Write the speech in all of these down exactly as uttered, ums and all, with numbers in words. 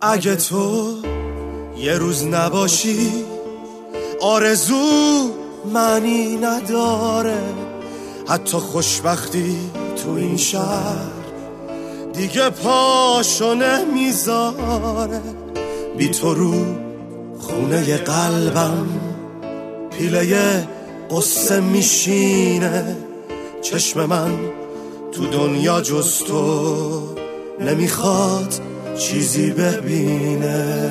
اگه تو یه روز نباشی آرزو معنی نداره، حتی خوشبختی تو این شهر دیگه پاشو نمیذاره. بی تو رو خونه قلبم پیله قصه میشینه، چشم من تو دنیا جز تو نمیخواد چیزی ببینه.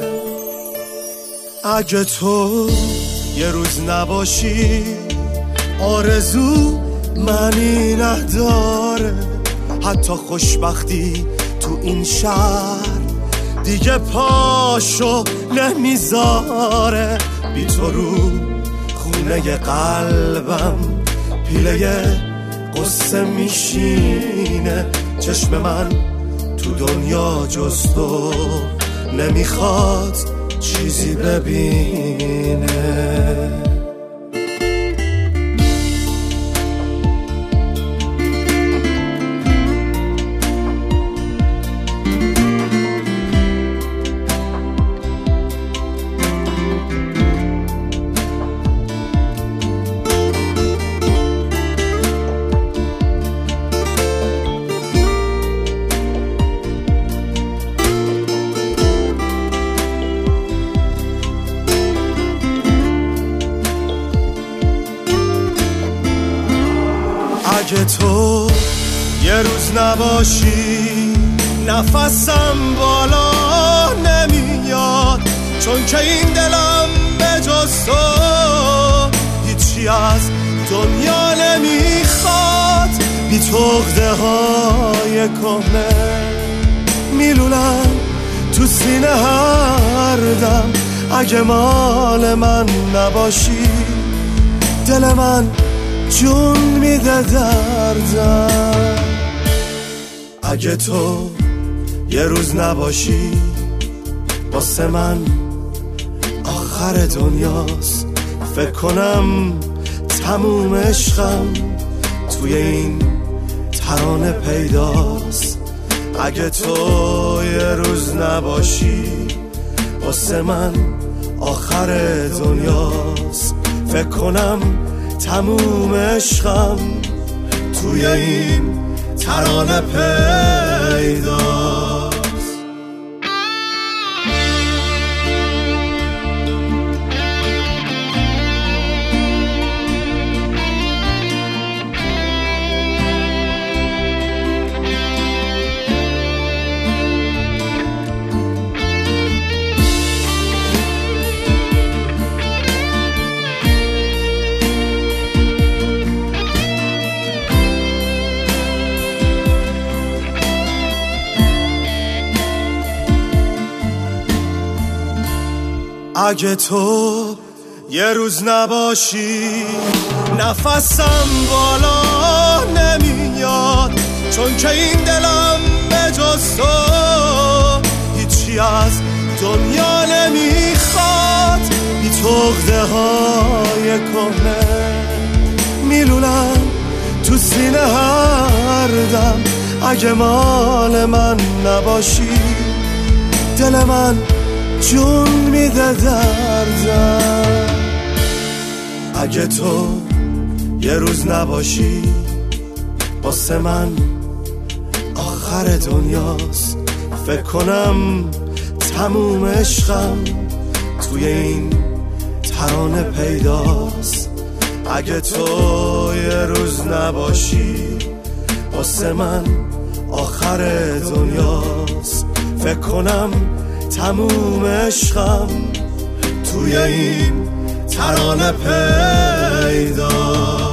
اگه تو یه روز نباشی آرزو معنی نداره، حتی خوشبختی تو این شهر دیگه پاشو نمیذاره. بی تو رو خونه قلبم پیله قصه میشینه، چشم من تو دنیا جز تو نمیخواد چیزی ببینه. اگه تو یه روز نباشی نفسم بالا نمیاد، چون که این دلم به جز تو هیچی از دنیا نمیخواد. بی تو عقده های کهنه میلولم تو سینه هر دم. اگه مال من نباشی دل من جون میده دردم. اگه تو یه روز نباشی واسه من آخر دنیاست، فکر کنم تموم عشقم توی این ترانه پیداست. اگه تو یه روز نباشی واسه من آخر دنیاست، فکر کنم تموم عشقم توی این ترانه پیداست. اگه تو یه روز نباشی نفسم بالا نمیاد، چون که این دلم به جز تو هیچی از دنیا نمیخواد. بی تو عقده های کهنه میلولم تو سینه هر دم. اگه مال من نباشی دل من جون میده دردم. اگه تو یه روز نباشی واسه من آخر دنیاست، فکر کنم تموم عشقم توی این ترانه پیداست. اگه تو یه روز نباشی واسه من آخر دنیاست، فکر کنم تموم عشقم توی این ترانه پیدا.